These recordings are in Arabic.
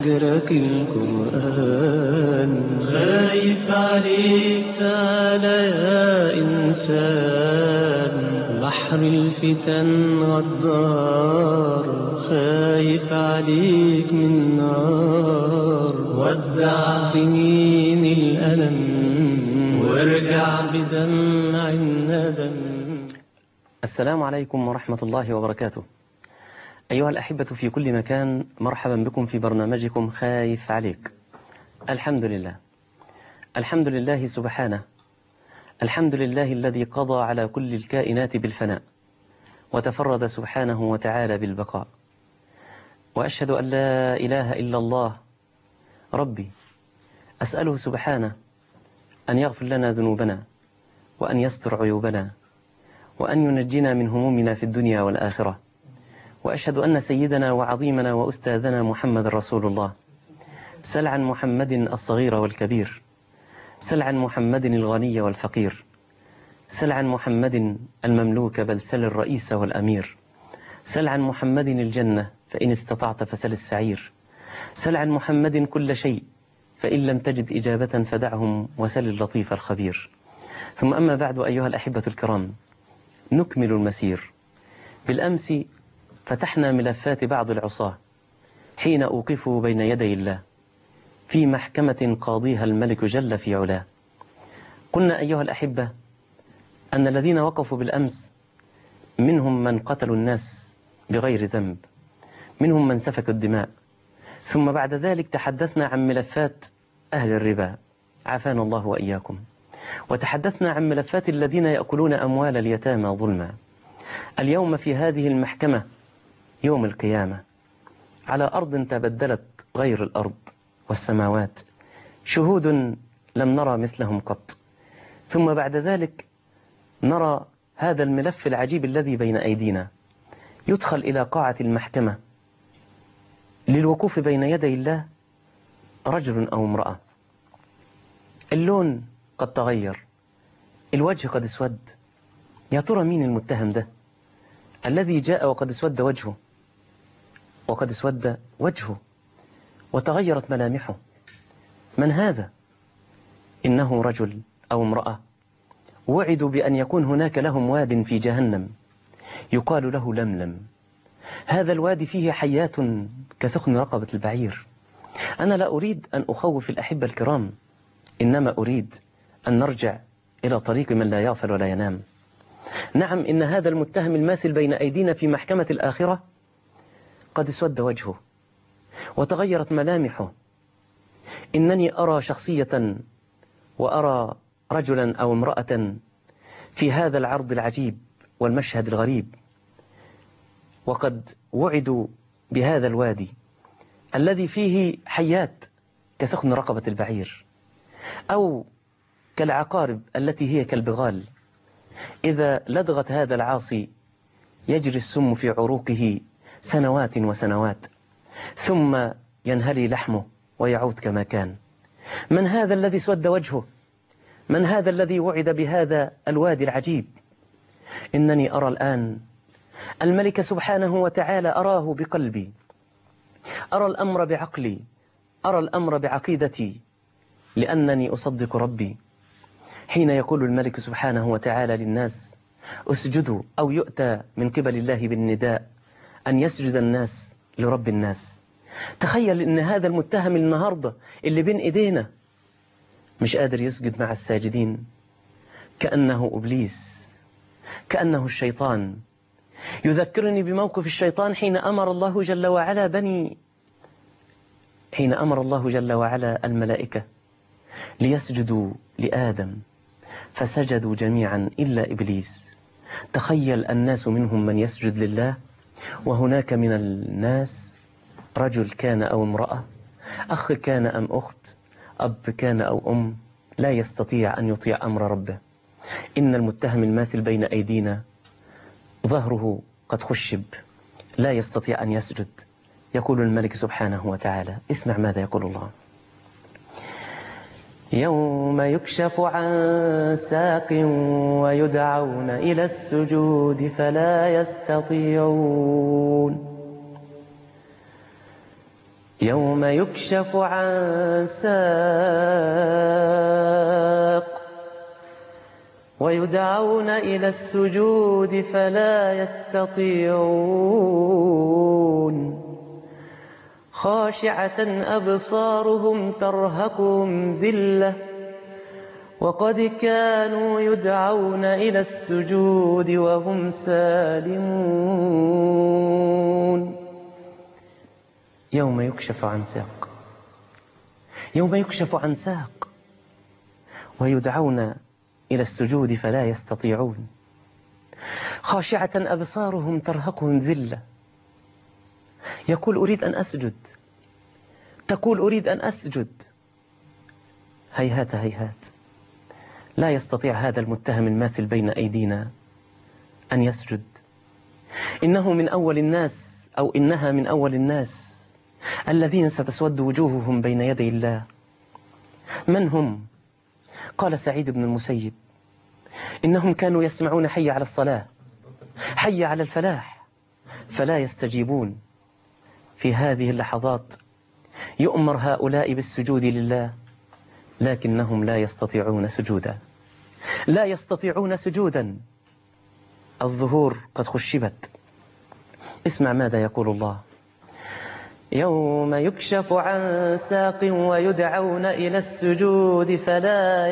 أجرك القرآن خايف عليك تعالى يا إنسان، بحر الفتن غدار خايف عليك من نار. ودع سنين الألم وارجع بدمع الندم. السلام عليكم ورحمة الله وبركاته. أيها الأحبة في كل مكان، مرحبا بكم في برنامجكم خايف عليك. الحمد لله، الحمد لله سبحانه، الحمد لله الذي قضى على كل الكائنات بالفناء وتفرد سبحانه وتعالى بالبقاء. وأشهد أن لا إله إلا الله ربي، أسأله سبحانه أن يغفر لنا ذنوبنا وأن يستر عيوبنا وأن ينجينا من همومنا في الدنيا والآخرة. وأشهد أن سيدنا وعظيمنا وأستاذنا محمد رسول الله. سل عن محمد الصغير والكبير، سل عن محمد الغني والفقير، سل عن محمد المملوك بل سل الرئيس والأمير، سل عن محمد الجنة فإن استطعت فسل السعير، سل عن محمد كل شيء فإن لم تجد إجابة فدعهم وسل اللطيف الخبير. ثم أما بعد، أيها الأحبة الكرام، نكمل المسير. بالأمس فتحنا ملفات بعض العصاة حين أوقفوا بين يدي الله في محكمة قاضيها الملك جل في علاه. قلنا أيها الأحبة أن الذين وقفوا بالأمس منهم من قتلوا الناس بغير ذنب، منهم من سفك الدماء. ثم بعد ذلك تحدثنا عن ملفات أهل الربا، عافانا الله وإياكم، وتحدثنا عن ملفات الذين يأكلون أموال اليتامى ظلما. اليوم في هذه المحكمة يوم القيامة على أرض تبدلت غير الأرض والسماوات، شهود لم نرى مثلهم قط. ثم بعد ذلك نرى هذا الملف العجيب الذي بين أيدينا، يدخل إلى قاعة المحكمة للوقوف بين يدي الله رجل أو امرأة. اللون قد تغير، الوجه قد اسود. يا ترى مين المتهم ده الذي جاء وقد اسود وجهه، وقد اسود وجهه وتغيرت ملامحه؟ من هذا؟ إنه رجل أو امرأة وعدوا بأن يكون هناك لهم واد في جهنم يقال له لملم. هذا الوادي فيه حيات كثخن رقبة البعير. أنا لا أريد أن أخوف الأحبة الكرام، إنما أريد أن نرجع إلى طريق من لا يغفل ولا ينام. نعم، إن هذا المتهم الماثل بين أيدينا في محكمة الآخرة قد اسود وجهه وتغيرت ملامحه. إنني أرى شخصية وأرى رجلا أو امرأة في هذا العرض العجيب والمشهد الغريب، وقد وعدوا بهذا الوادي الذي فيه حيات كثخن رقبة البعير، أو كالعقارب التي هي كالبغال. إذا لدغت هذا العاصي يجري السم في عروقه سنوات وسنوات، ثم ينهلي لحمه ويعود كما كان. من هذا الذي سود وجهه؟ من هذا الذي وعد بهذا الوادي العجيب؟ إنني أرى الآن الملك سبحانه وتعالى، أراه بقلبي، أرى الأمر بعقلي، أرى الأمر بعقيدتي، لأنني أصدق ربي حين يقول الملك سبحانه وتعالى للناس اسجدوا، أو يؤتى من قبل الله بالنداء أن يسجد الناس لرب الناس. تخيل إن هذا المتهم النهاردة اللي بين إيدينا مش قادر يسجد مع الساجدين، كأنه إبليس، كأنه الشيطان. يذكرني بموقف الشيطان حين أمر الله جل وعلا الملائكة ليسجدوا لآدم فسجدوا جميعا إلا إبليس. تخيل الناس منهم من يسجد لله، وهناك من الناس رجل كان أو امرأة، أخ كان أم أخت، أب كان أو أم، لا يستطيع أن يطيع أمر ربه. إن المتهم الماثل بين أيدينا ظهره قد خشب، لا يستطيع أن يسجد. يقول الملك سبحانه وتعالى، اسمع ماذا يقول الله: يوم يكشف عن ساق ويدعون إلى السجود فلا يستطيعون. يوم يكشف عن ساق ويدعون إلى السجود فلا يستطيعون خاشعة أبصارهم ترهقهم ذلة وقد كانوا يدعون إلى السجود وهم سالمون. يوم يكشف عن ساق، يوم يكشف عن ساق ويدعون إلى السجود فلا يستطيعون خاشعة أبصارهم ترهقهم ذلة. يقول أريد أن أسجد، تقول أريد أن أسجد، هيهات هيهات، لا يستطيع هذا المتهم الماثل بين أيدينا أن يسجد. إنه من أول الناس، أو إنها من أول الناس الذين ستسود وجوههم بين يدي الله. من هم؟ قال سعيد بن المسيب إنهم كانوا يسمعون حي على الصلاة، حي على الفلاح، فلا يستجيبون. في هذه اللحظات يؤمر هؤلاء بالسجود لله، لكنهم لا يستطيعون سجودا، لا يستطيعون سجودا. الظهور قد خشبت. اسمع ماذا يقول الله: يوم يكشف عن ساق ويدعون إلى السجود فلا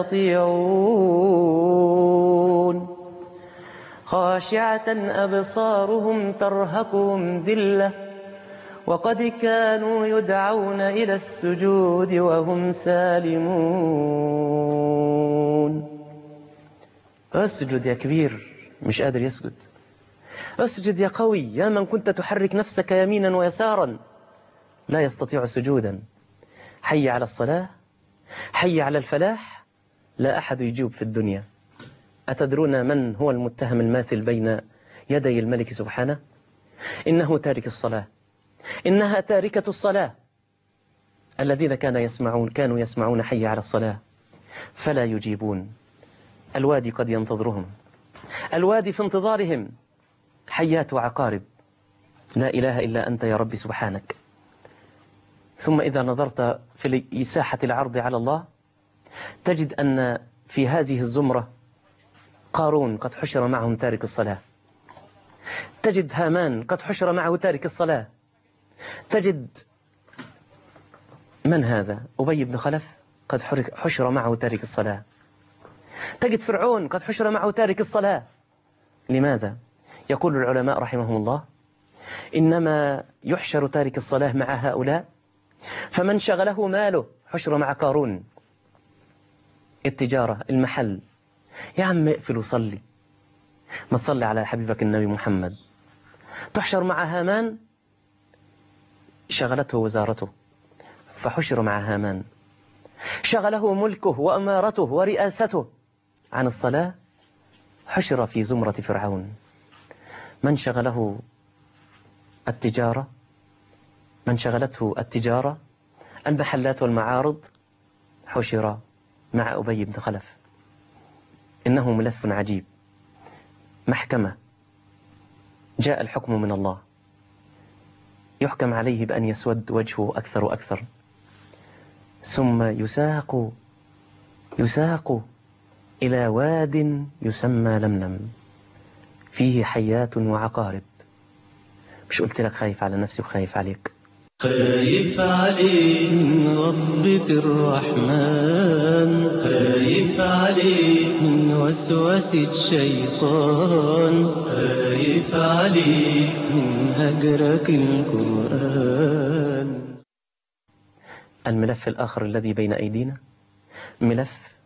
يستطيعون خاشعة أبصارهم ترهقهم ذلة وقد كانوا يدعون إلى السجود وهم سالمون. اسجد يا كبير مش قادر يسجد، اسجد يا قوي يا من كنت تحرك نفسك يمينا ويسارا، لا يستطيع سجودا. حي على الصلاة، حي على الفلاح، لا أحد يجيب في الدنيا. أتدرون من هو المتهم الماثل بين يدي الملك سبحانه؟ إنه تارك الصلاة، إنها تاركة الصلاة. الذين كانوا يسمعون حي على الصلاة فلا يجيبون. الوادي قد ينتظرهم، الوادي في انتظارهم، حيات وعقارب. لا إله إلا أنت يا رب سبحانك. ثم إذا نظرت في ساحة العرض على الله تجد أن في هذه الزمرة قارون قد حشر معهم تارك الصلاة، تجد هامان قد حشر معه تارك الصلاة، تجد من هذا؟ أبي بن خلف قد حشر معه تارك الصلاة، تجد فرعون قد حشر معه تارك الصلاة. لماذا؟ يقول العلماء رحمهم الله إنما يحشر تارك الصلاة مع هؤلاء فمن شغله ماله حشر مع قارون. التجارة، المحل، يا عم اقفل وصلي، ما تصلي على حبيبك النبي محمد. تحشر مع هامان، شغلته وزارته فحشر مع هامان، شغله ملكه وأمارته ورئاسته عن الصلاة، حشر في زمرة فرعون. من شغله التجارة، من شغلته التجارة، المحلات والمعارض، حشر مع أبي بن خلف. إنه ملف عجيب، محكمة، جاء الحكم من الله، يحكم عليه بأن يسود وجهه أكثر وأكثر، ثم يساق إلى واد يسمى لملم فيه حيات وعقارب. مش قلت لك خايف على نفسي وخايف عليك؟ خايف عليك من غضبة الرحمن، خايف عليك من وسوسة الشيطان، خايف عليك من هجرك القرآن. الملف الآخر الذي بين أيدينا ملف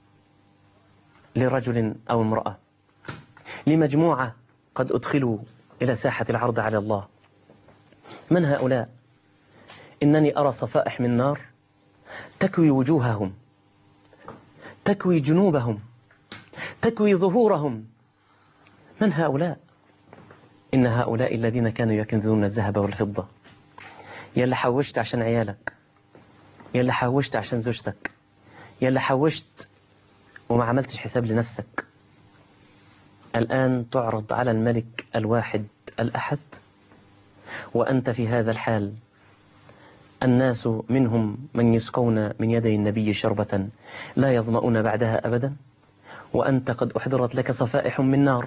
لرجل أو امرأة، لمجموعة قد أدخلوا إلى ساحة العرض على الله. من هؤلاء؟ إنني أرى صفائح من نار تكوي وجوههم، تكوي جنوبهم، تكوي ظهورهم. من هؤلاء؟ إن هؤلاء الذين كانوا يكنزون الذهب والفضة. يلي حوشت عشان عيالك، يلي حوشت عشان زوجتك، يلي حوشت وما عملتش حساب لنفسك، الآن تعرض على الملك الواحد الأحد وأنت في هذا الحال. الناس منهم من يسقون من يدي النبي شربة لا يظمؤون بعدها أبدا، وأنت قد أحضرت لك صفائح من نار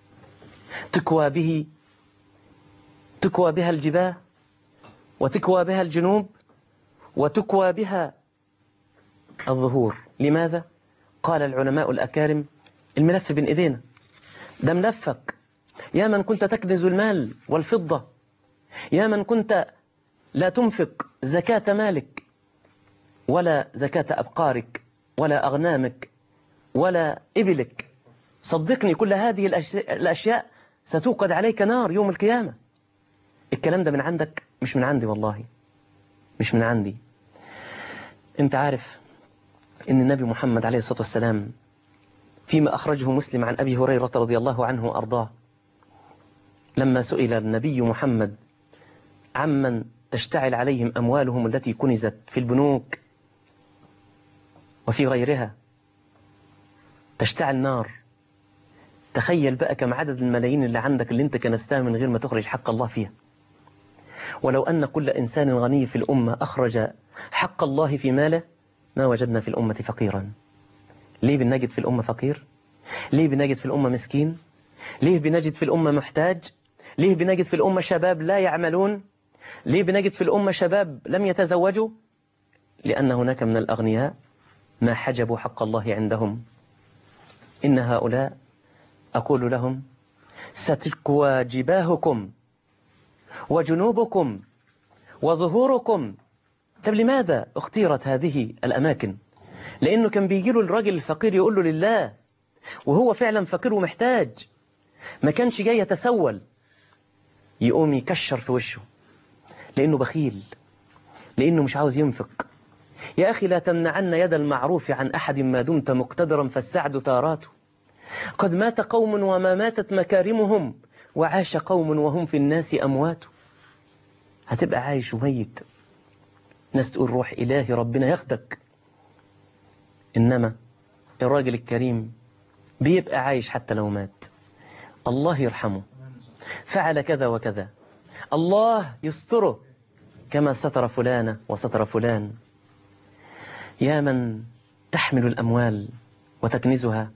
تكوى بها الجباه، وتكوى بها الجنوب، وتكوى بها الظهور. لماذا؟ قال العلماء الأكارم: الملف بين إيدينا، ده ملفك. يا من كنت تكنز المال والفضة، يا من كنت لا تنفق زكاة مالك ولا زكاة أبقارك ولا أغنامك ولا إبلك، صدقني كل هذه الأشياء ستوقد عليك نار يوم القيامة. الكلام ده من عندك، مش من عندي، والله مش من عندي. انت عارف ان النبي محمد عليه الصلاة والسلام فيما أخرجه مسلم عن أبي هريرة رضي الله عنه وأرضاه، لما سئل النبي محمد عمن تشتعل عليهم أموالهم التي كنزت في البنوك وفي غيرها تشتعل نار، تخيل بقى كم عدد الملايين اللي عندك اللي انت كنستها من غير ما تخرج حق الله فيها. ولو أن كل إنسان غني في الأمة أخرج حق الله في ماله ما وجدنا في الأمة فقيرا. ليه بنجد في الأمة فقير؟ ليه بنجد في الأمة مسكين؟ ليه بنجد في الأمة محتاج؟ ليه بنجد في الأمة شباب لا يعملون؟ ليه بنجد في الأمة شباب لم يتزوجوا؟ لأن هناك من الأغنياء ما حجبوا حق الله عندهم. إن هؤلاء أقول لهم: ستكوى جباهكم وجنوبكم وظهوركم. طب لماذا اختيرت هذه الأماكن؟ لأنه كان بيجيله الراجل الفقير يقول له لله، وهو فعلا فقير ومحتاج، ما كانش جاي يتسول، يقوم يكشر في وشه لأنه بخيل، لأنه مش عاوز ينفق. يا أخي لا تمنعن يد المعروف عن أحد ما دمت مقتدرا، فالسعد تاراته. قد مات قوم وما ماتت مكارمهم، وعاش قوم وهم في الناس أموات. هتبقى عايش وميت، ناس تقول روح إلهي ربنا ياخدك، إنما الراجل الكريم بيبقى عايش حتى لو مات. الله يرحمه، فعل كذا وكذا، الله يستره كما ستر فلانة وستر فلان. يا من تحمل الأموال وتكنزها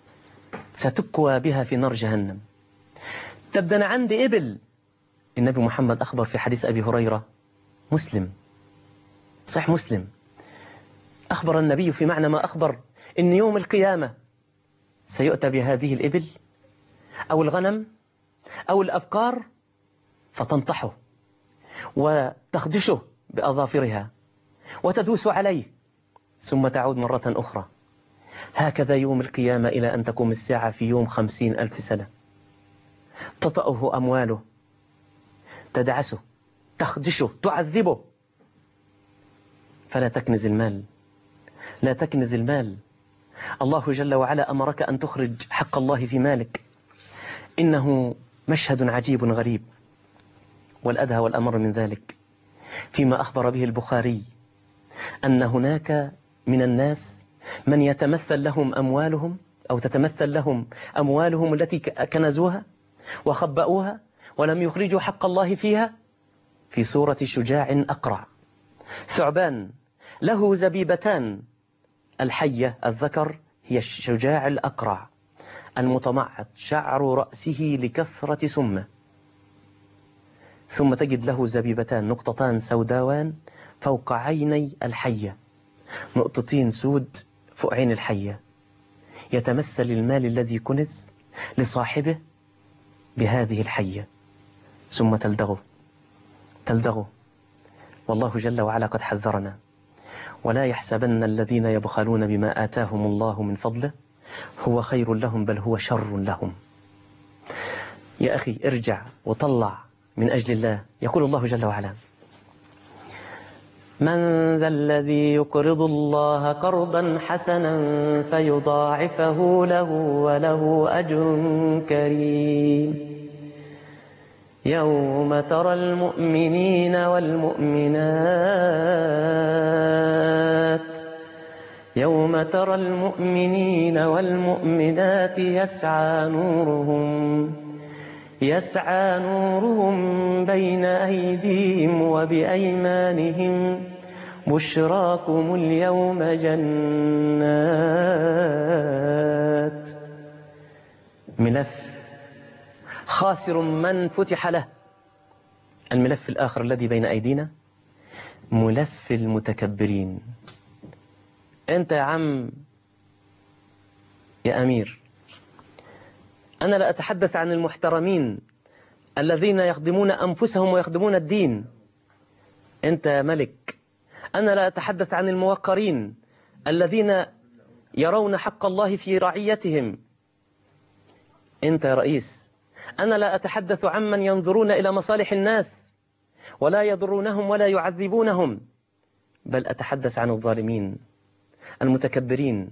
ستكوى بها في نار جهنم. تبدأ أنا عندي إبل. النبي محمد أخبر في حديث أبي هريرة، مسلم صحيح مسلم، أخبر النبي في معنى ما أخبر إن يوم القيامة سيؤتى بهذه الإبل أو الغنم أو الأبقار فتنطحه وتخدشه بأظافرها وتدوس عليه ثم تعود مرة أخرى. هكذا يوم القيامة إلى أن تقوم الساعة في يوم 50,000 سنة. تطأه أمواله، تدعسه، تخدشه، تعذبه. فلا تكنز المال، لا تكنز المال. الله جل وعلا أمرك أن تخرج حق الله في مالك. إنه مشهد عجيب غريب، والأدهى والأمر من ذلك فيما أخبر به البخاري أن هناك من الناس من يتمثل لهم أموالهم أو تتمثل لهم أموالهم التي كنزوها وخبأوها ولم يخرجوا حق الله فيها في صورة شجاع أقرع، ثعبان له زبيبتان، الحية الذكر هي الشجاع الأقرع المتمعط شعر رأسه لكثرة سمه، ثم تجد له زبيبتان، نقطتان سوداوان فوق عيني الحية، نقطتين سود فوق عين الحية. يتمثل المال الذي كنز لصاحبه بهذه الحية ثم تلدغه. والله جل وعلا قد حذرنا: ولا يحسبن الذين يبخلون بما آتاهم الله من فضله هو خير لهم بل هو شر لهم. يا أخي ارجع وطلع من أجل الله. يقول الله جل وعلا: من ذا الذي يقرض الله قرضا حسنا فيضاعفه له وله أجر كريم. يوم ترى المؤمنين والمؤمنات يسعى نورهم يسعى نورهم بين أيديهم وبأيمانهم بشراكم اليوم جنات. ملف خاسر من فتح له. الملف الآخر الذي بين أيدينا ملف المتكبرين. أنت يا عم يا أمير، أنا لا أتحدث عن المحترمين الذين يخدمون أنفسهم ويخدمون الدين. أنت يا ملك، أنا لا أتحدث عن الموقرين الذين يرون حق الله في رعيتهم. أنت يا رئيس، أنا لا أتحدث عمن ينظرون إلى مصالح الناس ولا يضرونهم ولا يعذبونهم، بل أتحدث عن الظالمين المتكبرين.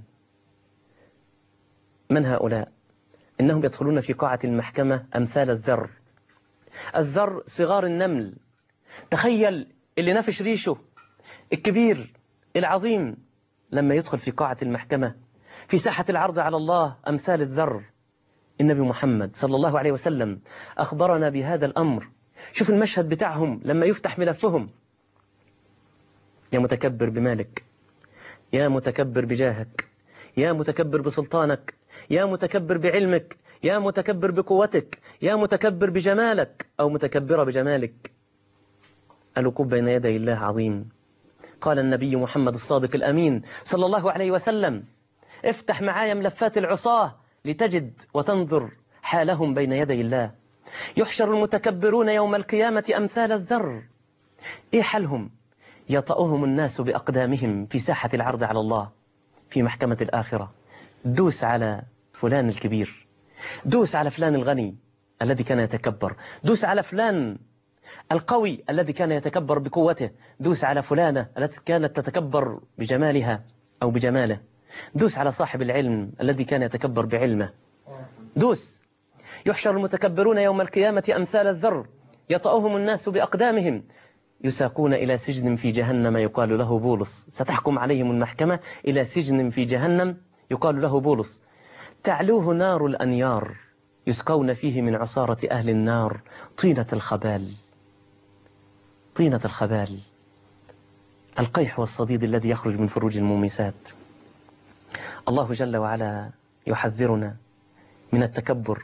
من هؤلاء؟ إنهم يدخلون في قاعة المحكمة أمثال الذر. الذر صغار النمل. تخيل اللي نفش ريشه الكبير العظيم لما يدخل في قاعة المحكمة في ساحة العرض على الله أمثال الذر. النبي محمد صلى الله عليه وسلم أخبرنا بهذا الأمر. شوف المشهد بتاعهم لما يفتح ملفهم. يا متكبر بمالك، يا متكبر بجاهك، يا متكبر بسلطانك، يا متكبر بعلمك، يا متكبر بقوتك، يا متكبر بجمالك أو متكبرة بجمالك. الوقوف بين يدي الله عظيم. قال النبي محمد الصادق الأمين صلى الله عليه وسلم: افتح معايا ملفات العصاة لتجد وتنظر حالهم بين يدي الله. يحشر المتكبرون يوم القيامة أمثال الذر. إيه حالهم؟ يطأهم الناس بأقدامهم في ساحة العرض على الله في محكمة الآخرة. دوس على فلان الكبير، دوس على فلان الغني الذي كان يتكبر، دوس على فلان القوي الذي كان يتكبر بقوته، دوس على فلانة التي كانت تتكبر بجمالها أو بجماله، دوس على صاحب العلم الذي كان يتكبر بعلمه. دوس. يحشر المتكبرون يوم القيامة أمثال الذر يطأهم الناس بأقدامهم يساقون إلى سجن في جهنم يقال له بولس. ستحكم عليهم المحكمة إلى سجن في جهنم يقال له بولس، تعلوه نار الأنيار يسقون فيه من عصارة أهل النار طينة الخبال. طينة الخبال، القيح والصديد الذي يخرج من فروج المومسات. الله جل وعلا يحذرنا من التكبر،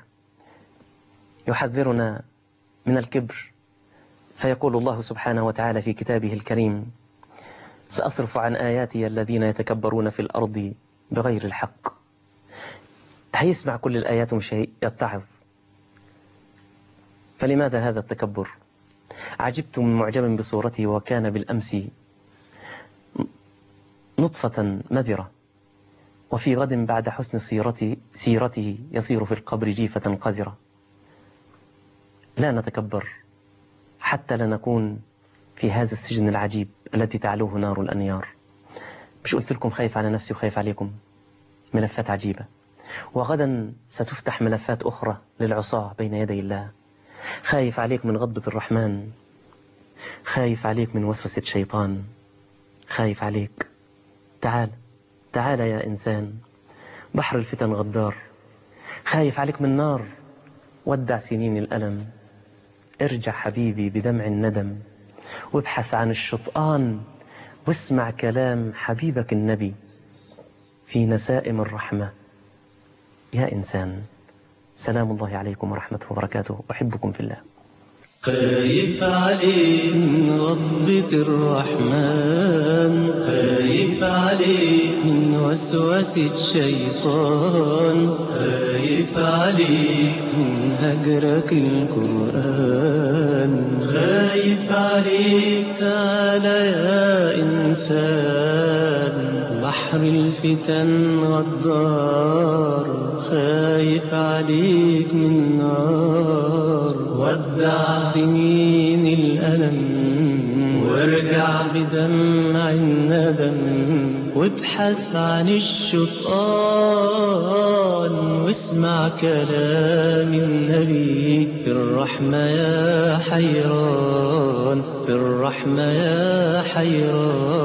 يحذرنا من الكبر، فيقول الله سبحانه وتعالى في كتابه الكريم: سأصرف عن آياتي الذين يتكبرون في الأرض بغير الحق. هيسمع كل الآيات مش يتعظ. فلماذا هذا التكبر؟ عجبت من معجب بصورته وكان بالأمس نطفة مذرة، وفي غد بعد حسن سيرته يصير في القبر جيفة قذرة. لا نتكبر حتى لا نكون في هذا السجن العجيب الذي تعلوه نار الأنيار. مش قلت لكم خايف على نفسي وخايف عليكم؟ ملفات عجيبة. وغدا ستفتح ملفات أخرى للعصاة بين يدي الله. خايف عليك من غضبة الرحمن، خايف عليك من وسوسة شيطان، خايف عليك. تعال تعال يا إنسان، بحر الفتن غدار. خايف عليك من نار، ودع سنين الألم. ارجع حبيبي بدمع الندم، وابحث عن الشطآن، واسمع كلام حبيبك النبي في نسائم الرحمة. يا إنسان، سلام الله عليكم ورحمته وبركاته، أحبكم في الله. خايف عليك من غضبة الرحمن، خايف عليك من وسوسة الشيطان، خايف عليك من هجرك القرآن، خايف عليك. تعال يا إنسان، بحر الفتن غدار، خايف عليك من نار. ودع سنين الألم، وارجع بدمع الندم، وابحث عن الشطآن، واسمع كلام النبي في الرحمة يا حيران، في الرحمة يا حيران.